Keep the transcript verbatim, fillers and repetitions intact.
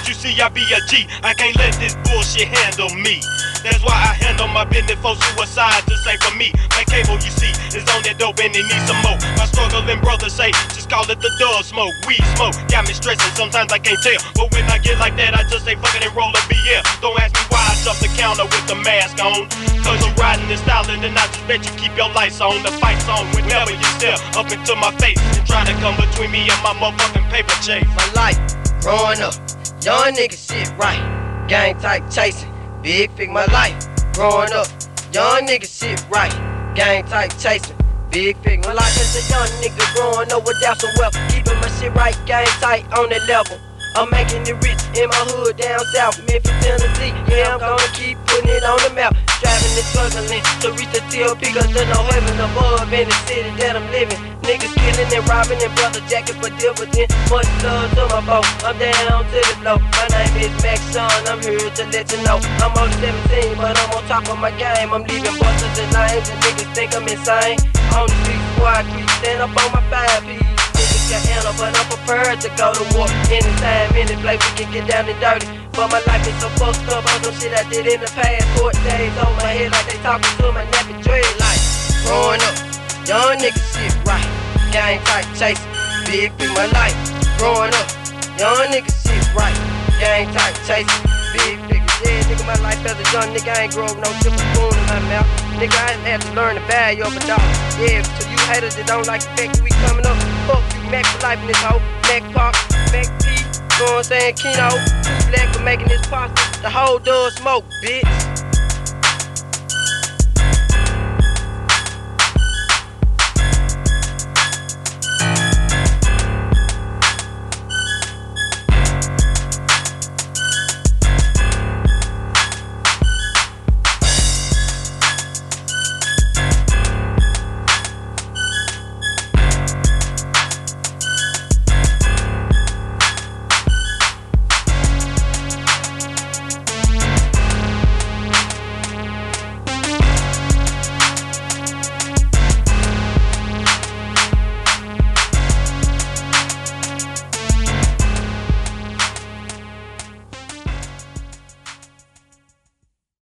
Cause you see I be a G, I can't let this bullshit handle me. That's why I handle my business for suicide, just ain't for me. My cable, you see, is on that dope and it needs some more. My struggling brothers say, just call it the dog smoke. Weed smoke, got me stressing, sometimes I can't tell. But when I get like that, I just say fucking and roll a B L. Don't ask me why I jump the counter with the mask on. Cause I'm riding and styling and I just bet you keep your lights on. The fight's on whenever you step up into my face and try to come between me and my motherfucking paper chase. My life, growing up, young nigga shit right. Gang type chasing. Big Fig, my life, growing up, young nigga shit right, gang type chasing. Big Fig, my life as a young nigga growing up without some wealth, keeping my shit right, gang tight on that level. I'm making it rich in my hood down south, Memphis, Tennessee. Yeah, I'm gonna keep putting it on the map. Driving and struggling to reach the T L P, cause there's no heaven above in the city that I'm living. Niggas killing and robbing and brother jacking for dividend. Much love to my folks, I'm down to the flow. My name is Max Son, I'm here to let you know. I'm only seventeen, but I'm on top of my game. I'm leaving busters and lines and niggas think I'm insane. On the street squad, creep, stand up on my five P's. Niggas got handle, but I'm prepared to go to war. Anytime, any place, we can get down and dirty. But my life is so fucked up on some shit I did in the past. Court days on my head like they talking to my nappy dread. Like, growing up, young nigga shit right. Gang type chasing, Big Fig, my life. Growing up, young nigga shit right. Gang type chasing, Big Fig. Yeah, nigga, my life as a young nigga, I ain't grow up no silver spoon in my mouth. Nigga, I had to learn the value of a dollar. Yeah, to you haters that don't like the fact that we coming up, fuck you, Mac for life in this hoe. Mac Park, Mac P, you know what I'm saying? Keno, too black for making this possible. The whole does smoke, bitch.